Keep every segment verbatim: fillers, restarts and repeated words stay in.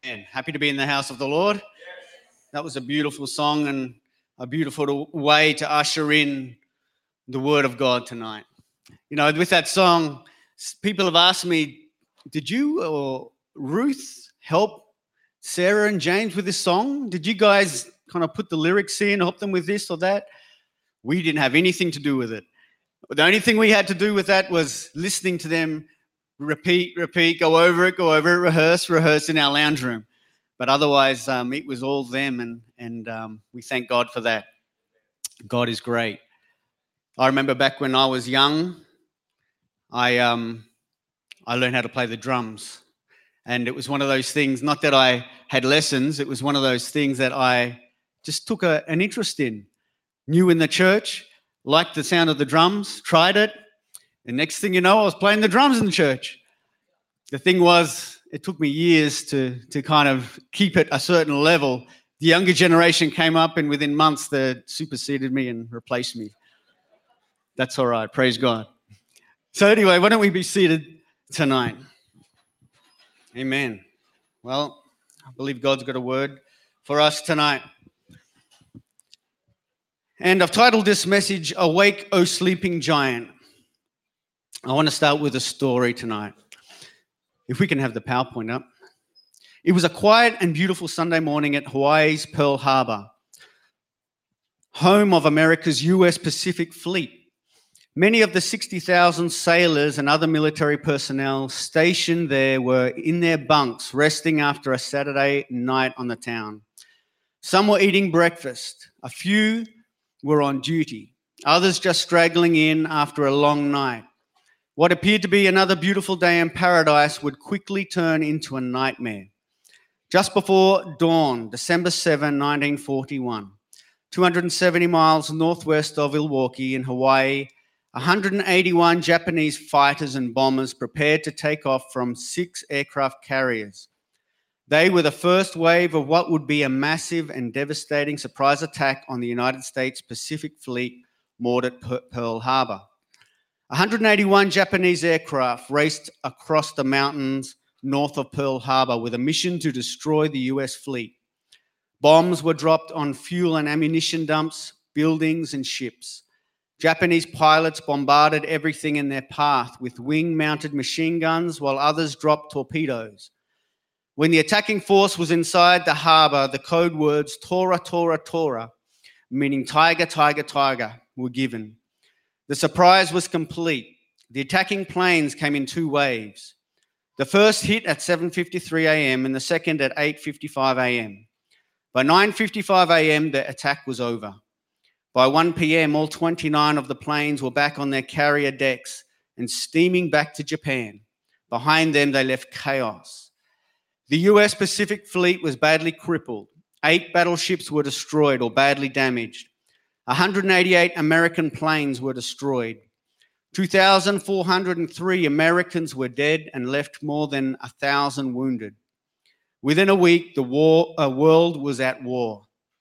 And happy to be in the house of the Lord. That was a beautiful song and a beautiful way to usher in the Word of God tonight. You know, with that song, people have asked me, did you or Ruth help Sarah and James with this song? Did you guys kind of put the lyrics in, help them with this or that? We didn't have anything to do with it. The only thing we had to do with that was listening to them repeat, repeat, go over it, go over it, rehearse, rehearse in our lounge room. But otherwise, um, it was all them, and, and um, we thank God for that. God is great. I remember back when I was young, I um, I learned how to play the drums. And it was one of those things, not that I had lessons, it was one of those things that I just took a, an interest in. New in the church, liked the sound of the drums, tried it. And next thing you know, I was playing the drums in the church. The thing was, it took me years to, to kind of keep it a certain level. The younger generation came up and within months they superseded me and replaced me. That's all right, praise God. So anyway, why don't we be seated tonight? Amen. Well, I believe God's got a word for us tonight. And I've titled this message, Awake, O Sleeping Giant. I want to start with a story tonight. If we can have the PowerPoint up. It was a quiet and beautiful Sunday morning at Hawaii's Pearl Harbor, home of America's U S Pacific Fleet. Many of the sixty thousand sailors and other military personnel stationed there were in their bunks, resting after a Saturday night on the town. Some were eating breakfast. A few were on duty. Others just straggling in after a long night. What appeared to be another beautiful day in paradise would quickly turn into a nightmare. Just before dawn, December seventh, nineteen forty-one, two hundred seventy miles northwest of Milwaukee in Hawaii, one hundred eighty-one Japanese fighters and bombers prepared to take off from six aircraft carriers. They were the first wave of what would be a massive and devastating surprise attack on the United States Pacific Fleet moored at Pearl Harbor. one hundred eighty-one Japanese aircraft raced across the mountains north of Pearl Harbor with a mission to destroy the U S fleet. Bombs were dropped on fuel and ammunition dumps, buildings, and ships. Japanese pilots bombarded everything in their path with wing-mounted machine guns, while others dropped torpedoes. When the attacking force was inside the harbor, the code words Tora, Tora, Tora, meaning tiger, tiger, tiger, were given. The surprise was complete. The attacking planes came in two waves. The first hit at seven fifty-three a.m. and the second at eight fifty-five a.m. By nine fifty-five a.m., the attack was over. By one p.m., all twenty-nine of the planes were back on their carrier decks and steaming back to Japan. Behind them, they left chaos. The U S Pacific Fleet was badly crippled. Eight battleships were destroyed or badly damaged. one hundred eighty-eight American planes were destroyed. two thousand four hundred three Americans were dead and left more than one thousand wounded. Within a week, the war, uh, world was at war.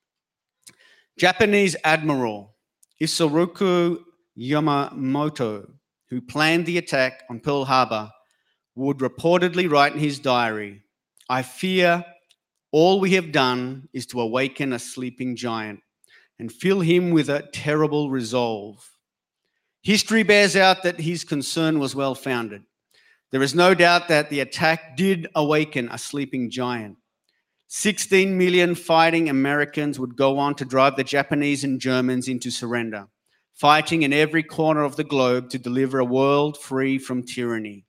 Japanese Admiral Isoroku Yamamoto, who planned the attack on Pearl Harbor, would reportedly write in his diary, "I fear all we have done is to awaken a sleeping giant and fill him with a terrible resolve." History bears out that his concern was well-founded. There is no doubt that the attack did awaken a sleeping giant. sixteen million fighting Americans would go on to drive the Japanese and Germans into surrender, fighting in every corner of the globe to deliver a world free from tyranny.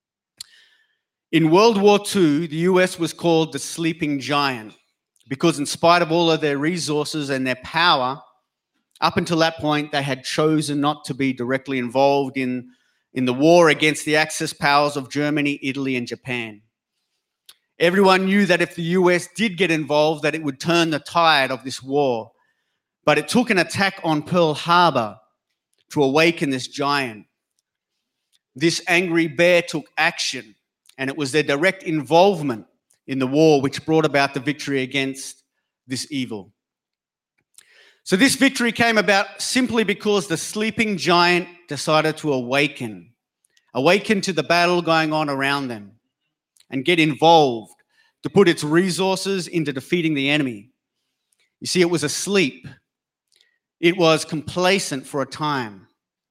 In World War Two, the U S was called the sleeping giant because in spite of all of their resources and their power, up until that point, they had chosen not to be directly involved in, in the war against the Axis powers of Germany, Italy, and Japan. Everyone knew that if the U S did get involved, that it would turn the tide of this war. But it took an attack on Pearl Harbor to awaken this giant. This angry bear took action, and it was their direct involvement in the war which brought about the victory against this evil. So this victory came about simply because the sleeping giant decided to awaken, awaken to the battle going on around them and get involved, to put its resources into defeating the enemy. You see, it was asleep. It was complacent for a time.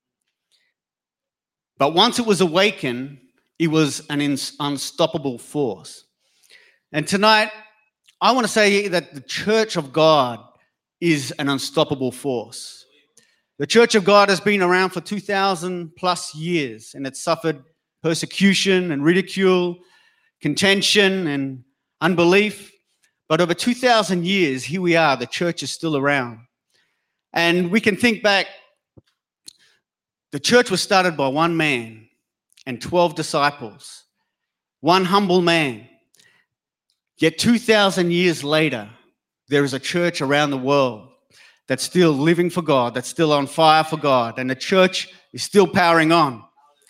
But once it was awakened, it was an ins- unstoppable force. And tonight, I want to say that the church of God is an unstoppable force. The church of God has been around for two thousand plus years, and it's suffered persecution and ridicule, contention and unbelief. But over two thousand years, here we are, the church is still around. And we can think back, the church was started by one man and twelve disciples, one humble man. Yet two thousand years later, there is a church around the world that's still living for God, that's still on fire for God, and the church is still powering on.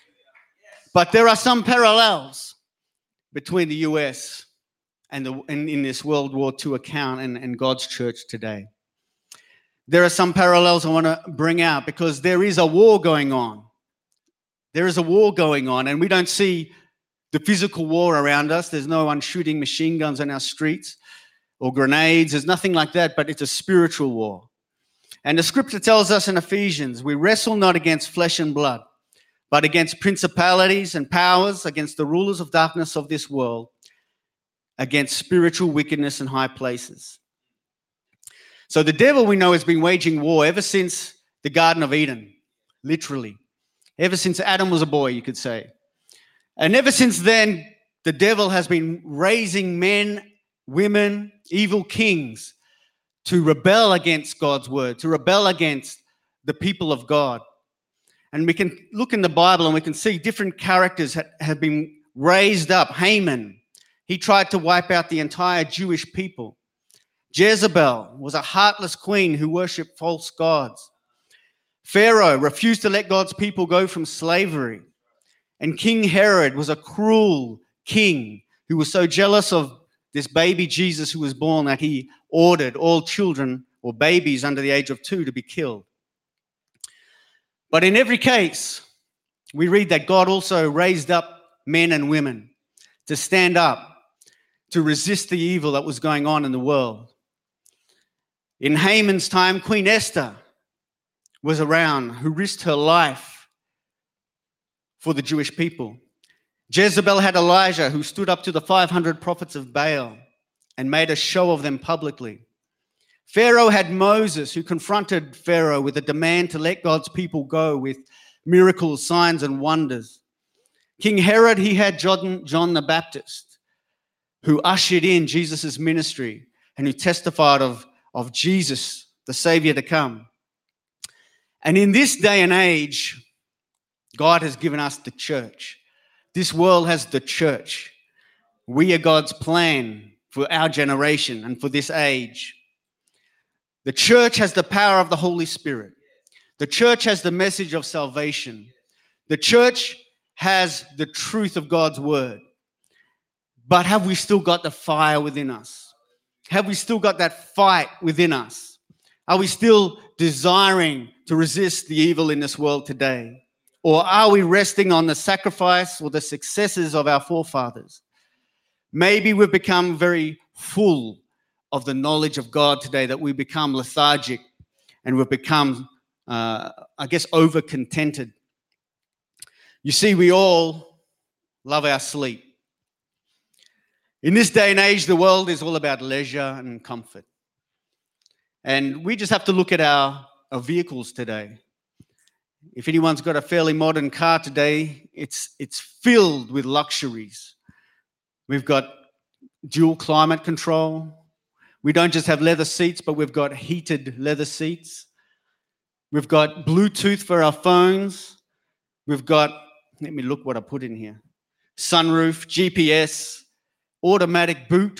But there are some parallels between the U S and, the, and in this World War Two account and, and God's church today. There are some parallels I want to bring out because there is a war going on. There is a war going on, and we don't see the physical war around us. There's no one shooting machine guns on our streets or grenades. There's nothing like that, but it's a spiritual war. And the scripture tells us in Ephesians, we wrestle not against flesh and blood, but against principalities and powers, against the rulers of darkness of this world, against spiritual wickedness in high places. So the devil, we know, has been waging war ever since the Garden of Eden, literally. Ever since Adam was a boy, you could say. And ever since then, the devil has been raising men, women, evil kings to rebel against God's word, to rebel against the people of God. And we can look in the Bible and we can see different characters ha- have been raised up. Haman, he tried to wipe out the entire Jewish people. Jezebel was a heartless queen who worshipped false gods. Pharaoh refused to let God's people go from slavery. And King Herod was a cruel king who was so jealous of this baby Jesus who was born that he ordered all children or babies under the age of two to be killed. But in every case, we read that God also raised up men and women to stand up, to resist the evil that was going on in the world. In Haman's time, Queen Esther was around, who risked her life for the Jewish people. Jezebel had Elijah, who stood up to the five hundred prophets of Baal and made a show of them publicly. Pharaoh had Moses, who confronted Pharaoh with a demand to let God's people go with miracles, signs, and wonders. King Herod, he had John, John the Baptist, who ushered in Jesus' ministry and who testified of, of Jesus, the Savior to come. And in this day and age, God has given us the church. This world has the church. We are God's plan for our generation and for this age. The church has the power of the Holy Spirit. The church has the message of salvation. The church has the truth of God's word. But have we still got the fire within us? Have we still got that fight within us? Are we still desiring to resist the evil in this world today? Or are we resting on the sacrifice or the successes of our forefathers? Maybe we've become very full of the knowledge of God today that we become lethargic and we've become, uh, I guess, over-contented. You see, we all love our sleep. In this day and age, the world is all about leisure and comfort. And we just have to look at our, our vehicles today. If anyone's got a fairly modern car today, it's it's filled with luxuries. We've got dual climate control. We don't just have leather seats, but we've got heated leather seats. We've got Bluetooth for our phones. We've got, let me look what I put in here, sunroof, G P S, automatic boot.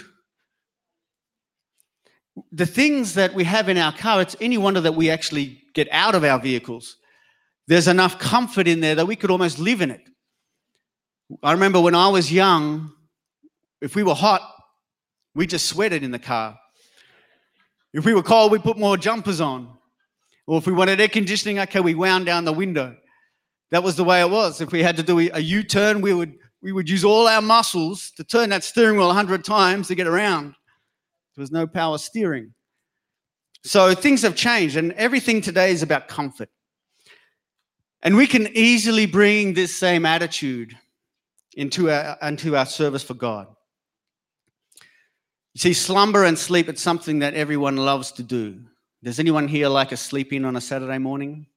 The things that we have in our car, it's any wonder that we actually get out of our vehicles. There's enough comfort in there that we could almost live in it. I remember when I was young, if we were hot, we just sweated in the car. If we were cold, we put more jumpers on. Or if we wanted air conditioning, okay, we wound down the window. That was the way it was. If we had to do a U-turn, we would we would use all our muscles to turn that steering wheel a hundred times to get around. There was no power steering. So things have changed, and everything today is about comfort. And we can easily bring this same attitude into our, into our service for God. You see, slumber and sleep, it's something that everyone loves to do. Does anyone here like a sleep in on a Saturday morning?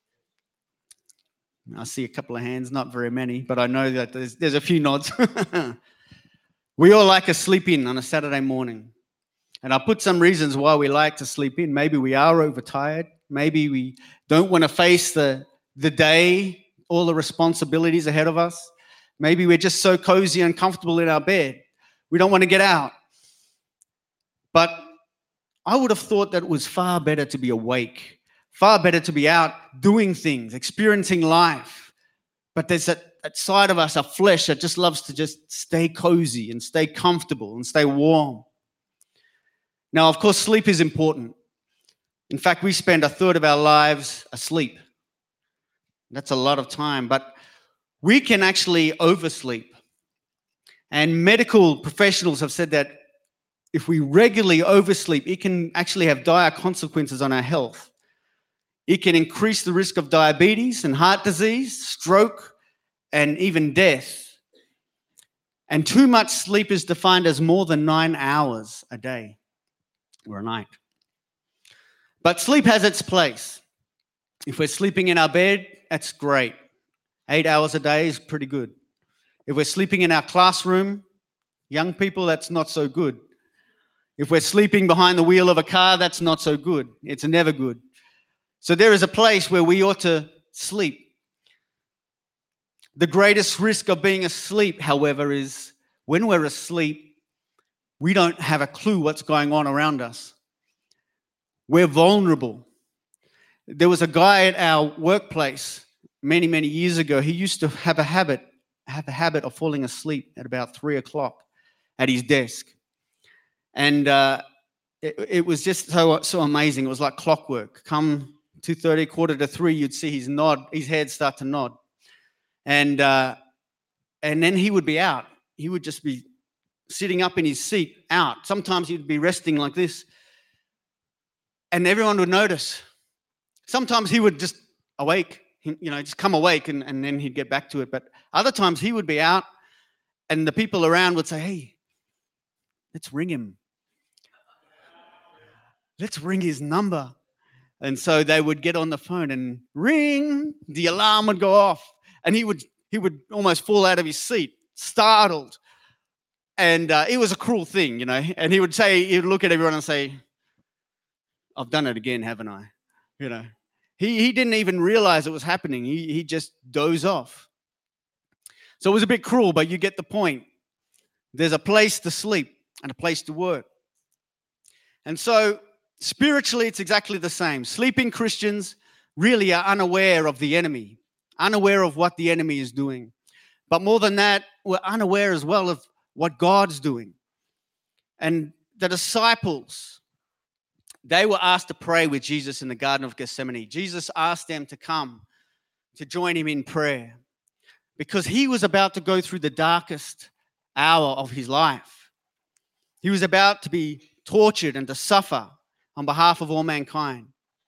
I see a couple of hands, not very many, but I know that there's, there's a few nods. We all like a sleep in on a Saturday morning. And I put some reasons why we like to sleep in. Maybe we are overtired. Maybe we don't want to face the, the day, all the responsibilities ahead of us. Maybe we're just so cozy and comfortable in our bed. We don't want to get out. But I would have thought that it was far better to be awake, far better to be out doing things, experiencing life. But there's that, that side of us, our flesh, that just loves to just stay cozy and stay comfortable and stay warm. Now, of course, sleep is important. In fact, we spend a third of our lives asleep. That's a lot of time, but we can actually oversleep. And medical professionals have said that if we regularly oversleep, it can actually have dire consequences on our health. It can increase the risk of diabetes and heart disease, stroke, and even death. And too much sleep is defined as more than nine hours a day or a night. But sleep has its place. If we're sleeping in our bed, that's great. Eight hours a day is pretty good. If we're sleeping in our classroom, young people, that's not so good. If we're sleeping behind the wheel of a car, that's not so good. It's never good. So there is a place where we ought to sleep. The greatest risk of being asleep, however, is when we're asleep, we don't have a clue what's going on around us. We're vulnerable. There was a guy at our workplace many, many years ago. He used to have a habit, have a habit of falling asleep at about three o'clock at his desk. And uh, it, it was just so, so amazing. It was like clockwork. Come two thirty, quarter to three, you'd see his nod, his head start to nod. And uh, and then he would be out. He would just be sitting up in his seat, out. Sometimes he'd be resting like this. And everyone would notice. Sometimes he would just awake, you know, just come awake and, and then he'd get back to it. But other times he would be out and the people around would say, hey, let's ring him. Let's ring his number. And so they would get on the phone and ring, the alarm would go off. And he would he would almost fall out of his seat, startled. And uh, it was a cruel thing, you know. And he would say, he would look at everyone and say, I've done it again, haven't I? You know. He he didn't even realize it was happening. He he just dozed off. So it was a bit cruel, but you get the point. There's a place to sleep and a place to work. And so spiritually, it's exactly the same. Sleeping Christians really are unaware of the enemy, unaware of what the enemy is doing. But more than that, we're unaware as well of what God's doing. And the disciples, they were asked to pray with Jesus in the Garden of Gethsemane. Jesus asked them to come to join him in prayer because he was about to go through the darkest hour of his life. He was about to be tortured and to suffer on behalf of all mankind.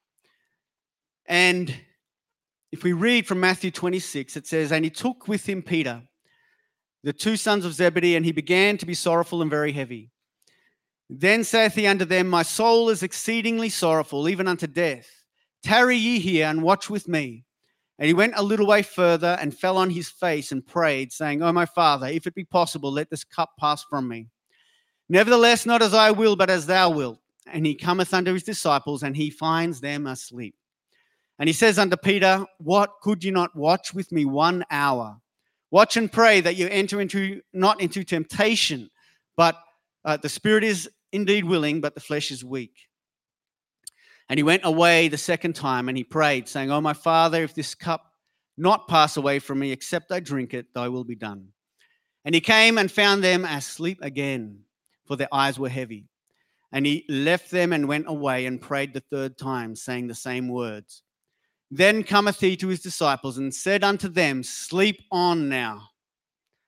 And if we read from Matthew twenty-six, it says, and he took with him Peter, the two sons of Zebedee, and he began to be sorrowful and very heavy. Then saith he unto them, my soul is exceedingly sorrowful, even unto death. Tarry ye here and watch with me. And he went a little way further and fell on his face and prayed, saying, O my Father, if it be possible, let this cup pass from me. Nevertheless, not as I will, but as thou wilt. And he cometh unto his disciples, and he finds them asleep. And he says unto Peter, what, could you not watch with me one hour? Watch and pray that you enter into not into temptation, but uh, the spirit is indeed willing, but the flesh is weak. And he went away the second time, and he prayed, saying, O my Father, if this cup not pass away from me, except I drink it, thy will be done. And he came and found them asleep again, for their eyes were heavy. And he left them and went away and prayed the third time, saying the same words. Then cometh he to his disciples and said unto them, sleep on now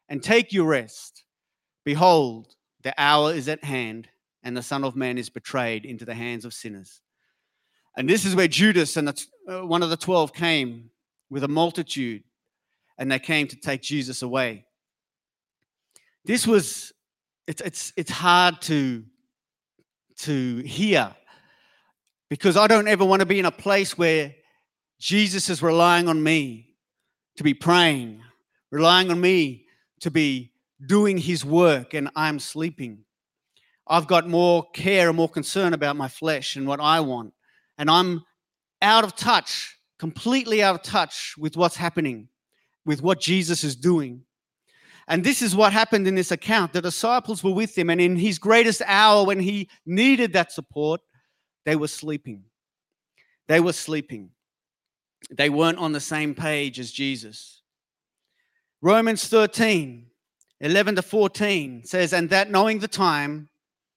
and take your rest. Behold, the hour is at hand, and the Son of Man is betrayed into the hands of sinners. And this is where Judas and the, uh, one of the twelve came with a multitude, and they came to take Jesus away. This was, it's it's it's hard to, to hear, because I don't ever want to be in a place where Jesus is relying on me to be praying, relying on me to be doing his work, and I'm sleeping. I've got more care and more concern about my flesh and what I want. And I'm out of touch, completely out of touch with what's happening, with what Jesus is doing. And this is what happened in this account. The disciples were with him, and in his greatest hour when he needed that support, they were sleeping. They were sleeping. They weren't on the same page as Jesus. Romans thirteen, eleven to fourteen says, and that knowing the time,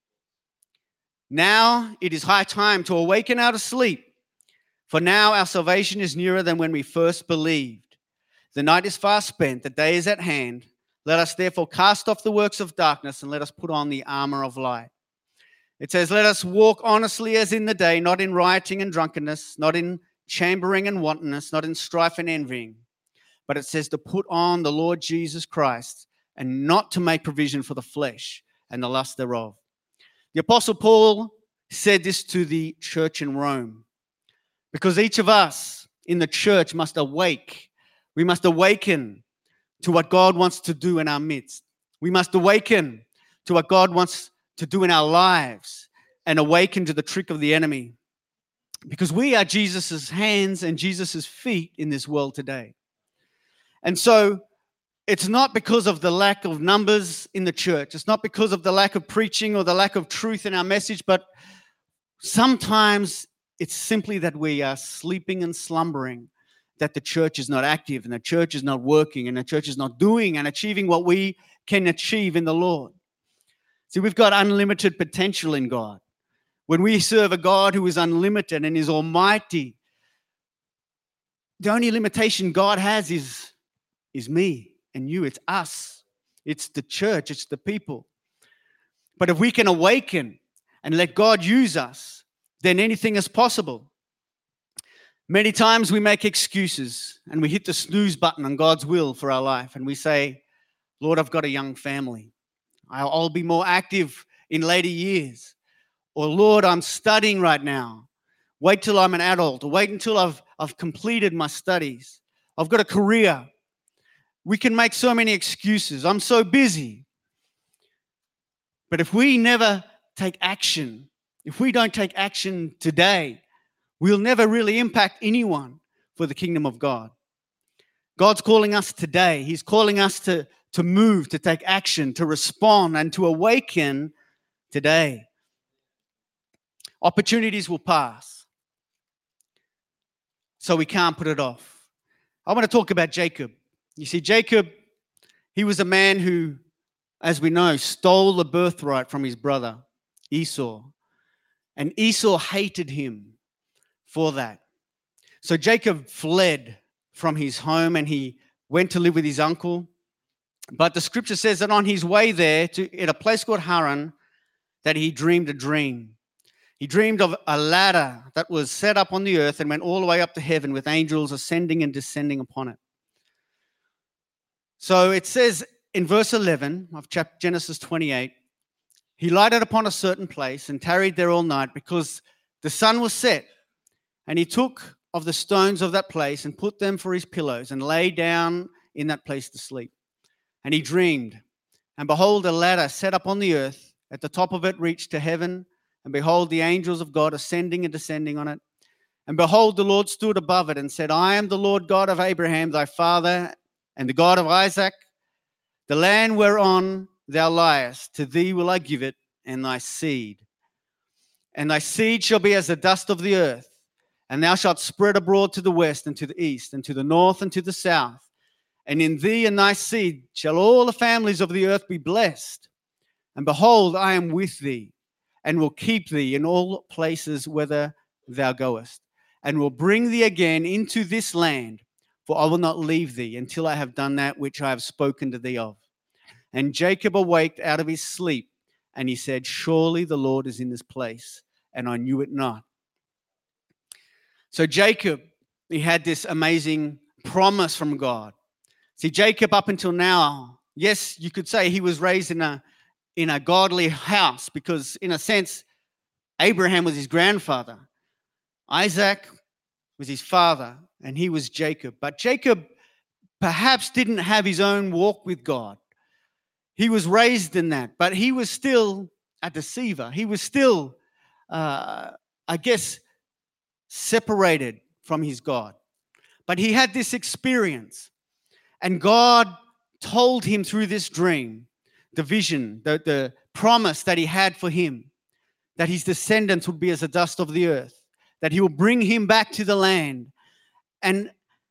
now it is high time to awaken out of sleep, for now our salvation is nearer than when we first believed. The night is fast spent, the day is at hand. Let us therefore cast off the works of darkness and let us put on the armor of light. It says, let us walk honestly as in the day, not in rioting and drunkenness, not in chambering and wantonness, not in strife and envying. But it says to put on the Lord Jesus Christ and not to make provision for the flesh and the lust thereof. The Apostle Paul said this to the church in Rome, because each of us in the church must awake. We must awaken to what God wants to do in our midst. We must awaken to what God wants to do in our lives and awaken to the trick of the enemy, because we are Jesus's hands and Jesus's feet in this world today. And so it's not because of the lack of numbers in the church. It's not because of the lack of preaching or the lack of truth in our message, but sometimes it's simply that we are sleeping and slumbering, that the church is not active and the church is not working and the church is not doing and achieving what we can achieve in the Lord. See, we've got unlimited potential in God. When we serve a God who is unlimited and is almighty, the only limitation God has is, is me and you. It's us. It's the church. It's the people. But if we can awaken and let God use us, then anything is possible. Many times we make excuses and we hit the snooze button on God's will for our life, and we say, Lord, I've got a young family. I'll, I'll be more active in later years. Or, Lord, I'm studying right now. Wait till I'm an adult, or wait until I've, I've completed my studies. I've got a career. We can make so many excuses. I'm so busy. But if we never take action, if we don't take action today, we'll never really impact anyone for the kingdom of God. God's calling us today. He's calling us to, to move, to take action, to respond, and to awaken today. Opportunities will pass, so we can't put it off. I want to talk about Jacob. You see, Jacob, he was a man who, as we know, stole the birthright from his brother, Esau. And Esau hated him for that. So Jacob fled from his home and he went to live with his uncle. But the scripture says that on his way there, to at a place called Haran, that he dreamed a dream. He dreamed of a ladder that was set up on the earth and went all the way up to heaven with angels ascending and descending upon it. So it says in verse eleven of chapter Genesis twenty-eight, he lighted upon a certain place and tarried there all night because the sun was set. And he took of the stones of that place and put them for his pillows and lay down in that place to sleep. And he dreamed, and behold, a ladder set up on the earth. At the top of it reached to heaven, and behold, the angels of God ascending and descending on it. And behold, the Lord stood above it and said, I am the Lord God of Abraham, thy father, and the God of Isaac. The land whereon thou liest, to thee will I give it, and thy seed. And thy seed shall be as the dust of the earth, and thou shalt spread abroad to the west and to the east and to the north and to the south. And in thee and thy seed shall all the families of the earth be blessed. And behold, I am with thee, and will keep thee in all places whither thou goest, and will bring thee again into this land, for I will not leave thee until I have done that which I have spoken to thee of. And Jacob awaked out of his sleep, and he said, surely the Lord is in this place, and I knew it not. So Jacob, he had this amazing promise from God. See, Jacob up until now, yes, you could say he was raised in a, in a godly house because, in a sense, Abraham was his grandfather. Isaac was his father, and he was Jacob. But Jacob perhaps didn't have his own walk with God. He was raised in that, but he was still a deceiver. He was still, uh, I guess, separated from his God. But he had this experience, and God told him through this dream, the vision, the, the promise that he had for him, that his descendants would be as the dust of the earth, that he will bring him back to the land. And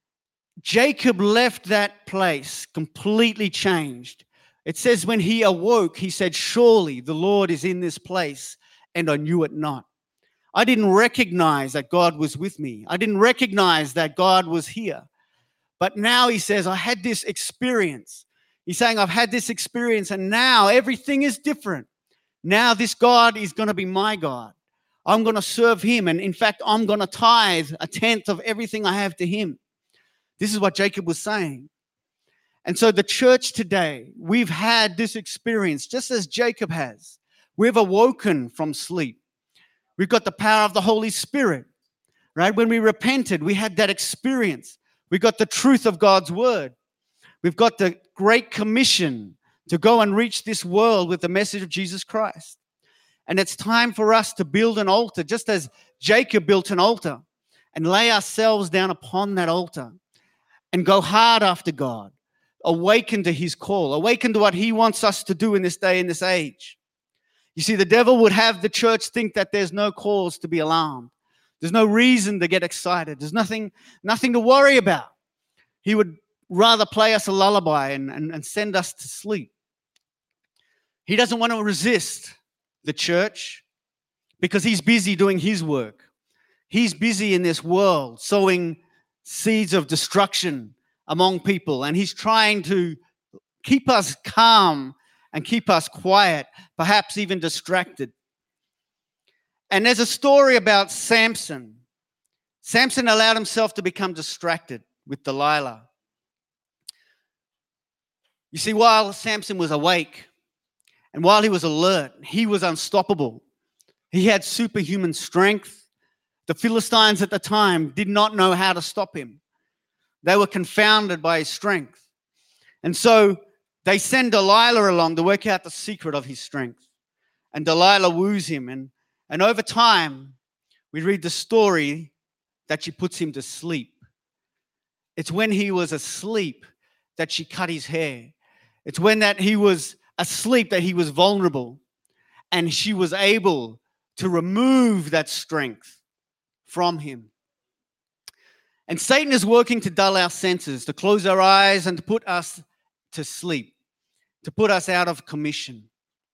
Jacob left that place completely changed. It says when he awoke, he said, surely the Lord is in this place, and I knew it not. I didn't recognize that God was with me. I didn't recognize that God was here. But now he says, I had this experience. He's saying, I've had this experience, and now everything is different. Now this God is going to be my God. I'm going to serve him. And in fact, I'm going to tithe a tenth of everything I have to him. This is what Jacob was saying. And so the church today, we've had this experience just as Jacob has. We've awoken from sleep. We've got the power of the Holy Spirit, right? When we repented, we had that experience. We got the truth of God's word. We've got the Great Commission to go and reach this world with the message of Jesus Christ. And it's time for us to build an altar, just as Jacob built an altar, and lay ourselves down upon that altar and go hard after God, awaken to his call, awaken to what he wants us to do in this day, in this age. You see, the devil would have the church think that there's no cause to be alarmed. There's no reason to get excited. There's nothing, nothing to worry about. He would rather play us a lullaby and, and, and send us to sleep. He doesn't want to resist the church because he's busy doing his work. He's busy in this world sowing seeds of destruction among people, and he's trying to keep us calm and keep us quiet, perhaps even distracted. And there's a story about Samson. Samson allowed himself to become distracted with Delilah. You see, while Samson was awake and while he was alert, he was unstoppable. He had superhuman strength. The Philistines at the time did not know how to stop him. They were confounded by his strength. And so they send Delilah along to work out the secret of his strength. And Delilah woos him. And, and over time, we read the story that she puts him to sleep. It's when he was asleep that she cut his hair. It's when that he was asleep that he was vulnerable. And she was able to remove that strength from him. And Satan is working to dull our senses, to close our eyes and to put us to sleep, to put us out of commission.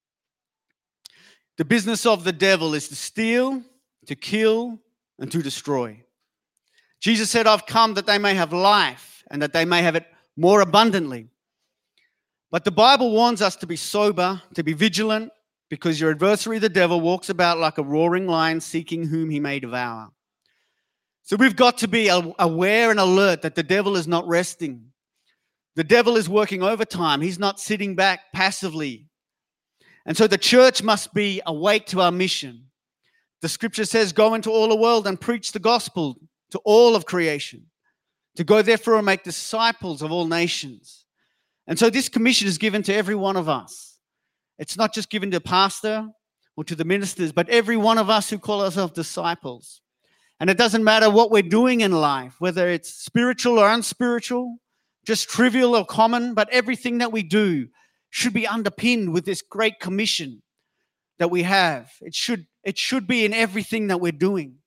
The business of the devil is to steal, to kill, and to destroy. Jesus said, I've come that they may have life and that they may have it more abundantly. But the Bible warns us to be sober, to be vigilant, because your adversary, the devil, walks about like a roaring lion seeking whom he may devour. So we've got to be aware and alert that the devil is not resting. The devil is working overtime. He's not sitting back passively. And so the church must be awake to our mission. The scripture says, go into all the world and preach the gospel to all of creation, to go therefore and make disciples of all nations. And so this commission is given to every one of us. It's not just given to the pastor or to the ministers, but every one of us who call ourselves disciples. And it doesn't matter what we're doing in life, whether it's spiritual or unspiritual, just trivial or common, but everything that we do should be underpinned with this great commission that we have. It should, it should be in everything that we're doing.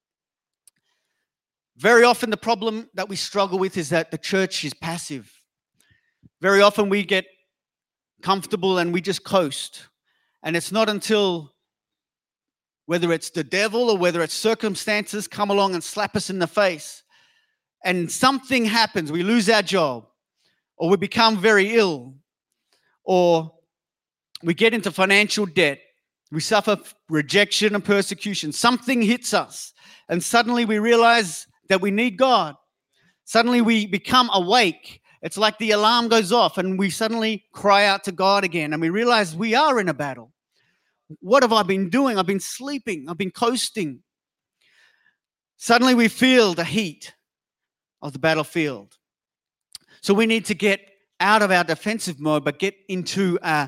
Very often the problem that we struggle with is that the church is passive. Very often we get comfortable and we just coast. And it's not until whether it's the devil or whether it's circumstances come along and slap us in the face and something happens, we lose our job or we become very ill or we get into financial debt. We suffer rejection and persecution. Something hits us, and suddenly we realize that we need God. Suddenly we become awake. It's like the alarm goes off, and we suddenly cry out to God again, and we realize we are in a battle. What have I been doing? I've been sleeping. I've been coasting. Suddenly we feel the heat of the battlefield. So we need to get out of our defensive mode, but get into a,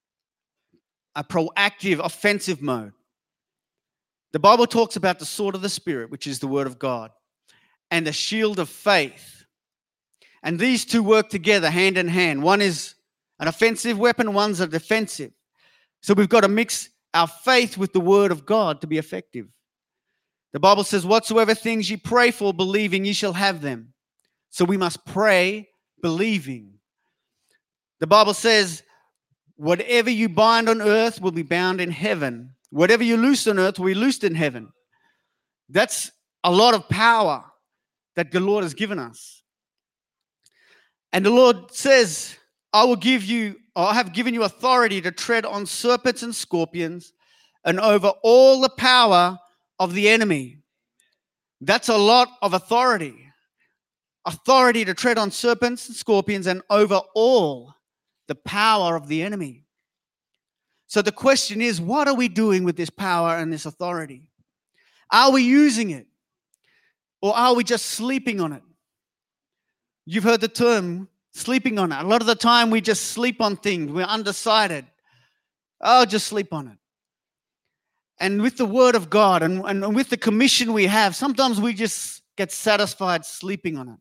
a proactive, offensive mode. The Bible talks about the sword of the Spirit, which is the word of God, and the shield of faith. And these two work together hand in hand. One is an offensive weapon, one's a defensive. So we've got to mix our faith with the word of God to be effective. The Bible says, whatsoever things ye pray for, believing, ye shall have them. So we must pray believing. The Bible says, whatever you bind on earth will be bound in heaven. Whatever you loose on earth will be loosed in heaven. That's a lot of power that the Lord has given us. And the Lord says, I will give you, I have given you authority to tread on serpents and scorpions and over all the power of the enemy. That's a lot of authority. Authority to tread on serpents and scorpions and over all the power of the enemy. So the question is, what are we doing with this power and this authority? Are we using it? Or are we just sleeping on it? You've heard the term sleeping on it. A lot of the time we just sleep on things. We're undecided. Oh, just sleep on it. And with the word of God and, and with the commission we have, sometimes we just get satisfied sleeping on it.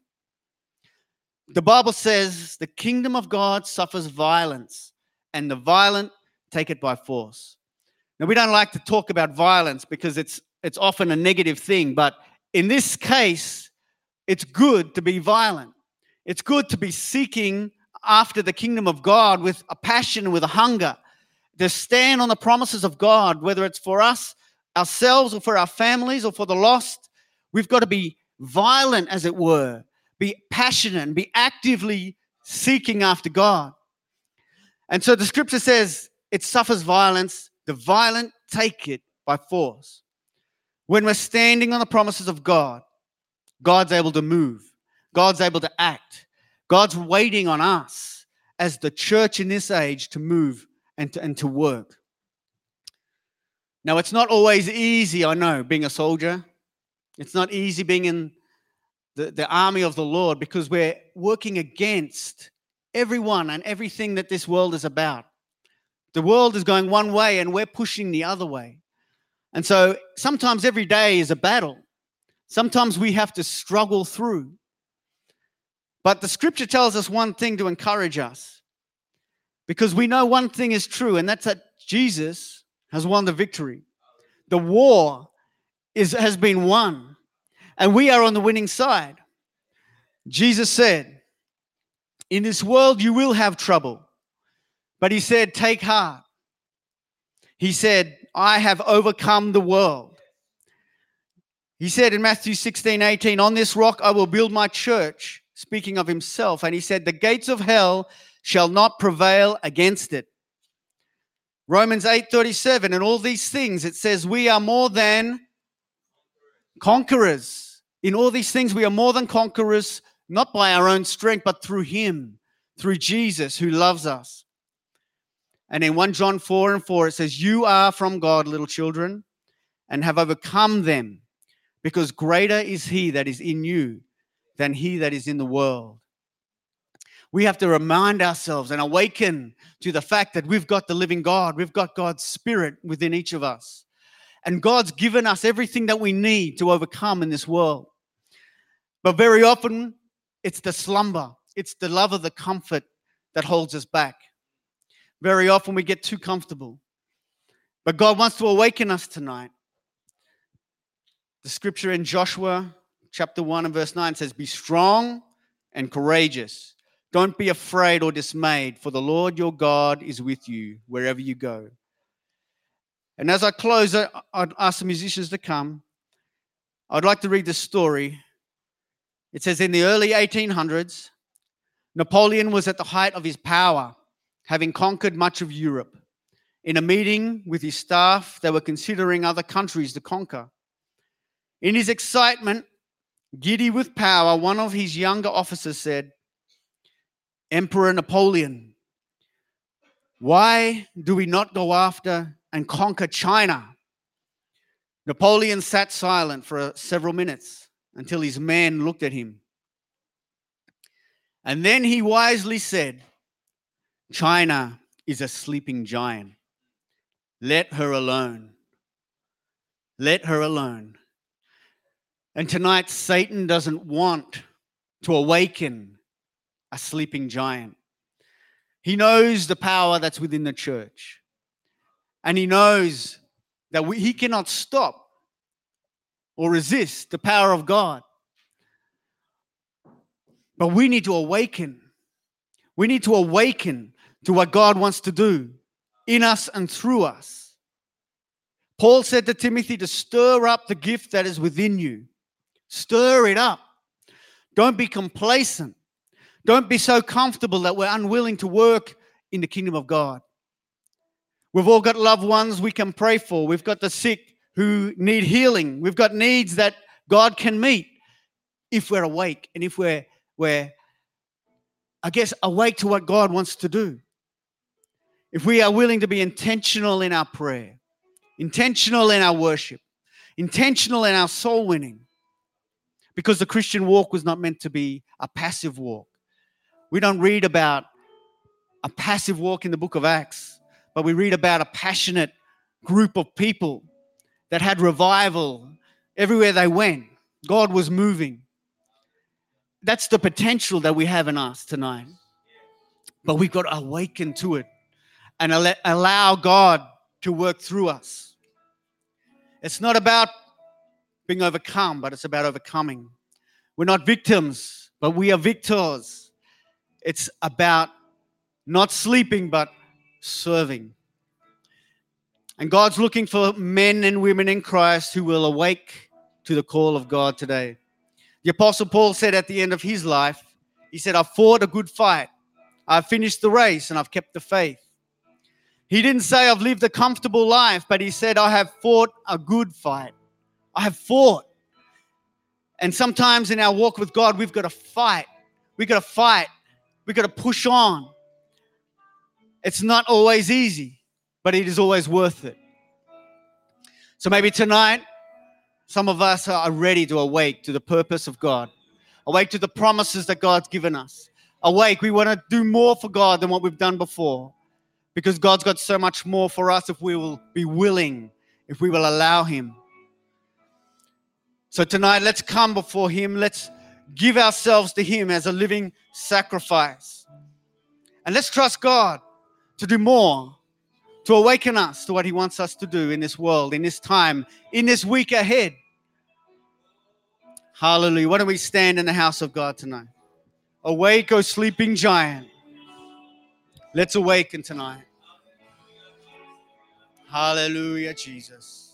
The Bible says the kingdom of God suffers violence, and the violent take it by force. Now, we don't like to talk about violence because it's it's often a negative thing, but in this case, it's good to be violent. It's good to be seeking after the kingdom of God with a passion, with a hunger, to stand on the promises of God, whether it's for us, ourselves, or for our families, or for the lost. We've got to be violent, as it were, be passionate, and be actively seeking after God. And so the scripture says it suffers violence, the violent take it by force. When we're standing on the promises of God, God's able to move. God's able to act. God's waiting on us as the church in this age to move and to, and to work. Now, it's not always easy, I know, being a soldier. It's not easy being in the, the army of the Lord because we're working against everyone and everything that this world is about. The world is going one way and we're pushing the other way. And so sometimes every day is a battle. Sometimes we have to struggle through. But the scripture tells us one thing to encourage us, because we know one thing is true, and that's that Jesus has won the victory. The war is, has been won, and we are on the winning side. Jesus said, in this world you will have trouble, but he said, take heart. He said, I have overcome the world. He said in Matthew sixteen eighteen, on this rock I will build my church, speaking of himself. And he said, the gates of hell shall not prevail against it. Romans eight thirty-seven, and all these things, it says we are more than conquerors. In all these things we are more than conquerors, not by our own strength, but through him, through Jesus who loves us. And in First John four and four, it says, you are from God, little children, and have overcome them, because greater is he that is in you than he that is in the world. We have to remind ourselves and awaken to the fact that we've got the living God. We've got God's Spirit within each of us. And God's given us everything that we need to overcome in this world. But very often, it's the slumber. It's the love of the comfort that holds us back. Very often, we get too comfortable. But God wants to awaken us tonight. The scripture in Joshua chapter one and verse nine says, be strong and courageous. Don't be afraid or dismayed, for the Lord your God is with you wherever you go. And as I close, I'd ask the musicians to come. I'd like to read this story. It says, in the early eighteen hundreds, Napoleon was at the height of his power, having conquered much of Europe. In a meeting with his staff, they were considering other countries to conquer. In his excitement, giddy with power, one of his younger officers said, "Emperor Napoleon, why do we not go after and conquer China?" Napoleon sat silent for several minutes until his men looked at him. And then he wisely said, "China is a sleeping giant. Let her alone. Let her alone." And tonight, Satan doesn't want to awaken a sleeping giant. He knows the power that's within the church. And he knows that we, he cannot stop or resist the power of God. But we need to awaken. We need to awaken to what God wants to do in us and through us. Paul said to Timothy to stir up the gift that is within you. Stir it up. Don't be complacent. Don't be so comfortable that we're unwilling to work in the kingdom of God. We've all got loved ones we can pray for. We've got the sick who need healing. We've got needs that God can meet if we're awake and if we're, we're, I guess, awake to what God wants to do. If we are willing to be intentional in our prayer, intentional in our worship, intentional in our soul winning, because the Christian walk was not meant to be a passive walk. We don't read about a passive walk in the book of Acts, but we read about a passionate group of people that had revival everywhere they went. God was moving. That's the potential that we have in us tonight. But we've got to awaken to it and allow God to work through us. It's not about being overcome, but it's about overcoming. We're not victims, but we are victors. It's about not sleeping, but serving. And God's looking for men and women in Christ who will awake to the call of God today. The Apostle Paul said at the end of his life, he said, "I've fought a good fight. I've finished the race and I've kept the faith." He didn't say, "I've lived a comfortable life," but he said, "I have fought a good fight. I have fought." And sometimes in our walk with God, we've got to fight. We've got to fight. We've got to push on. It's not always easy, but it is always worth it. So maybe tonight, some of us are ready to awake to the purpose of God. Awake to the promises that God's given us. Awake, we want to do more for God than what we've done before. Because God's got so much more for us if we will be willing, if we will allow Him. So tonight, let's come before Him. Let's give ourselves to Him as a living sacrifice. And let's trust God to do more, to awaken us to what He wants us to do in this world, in this time, in this week ahead. Hallelujah. Why don't we stand in the house of God tonight? Awake, O sleeping giant. Let's awaken tonight. Hallelujah, Jesus.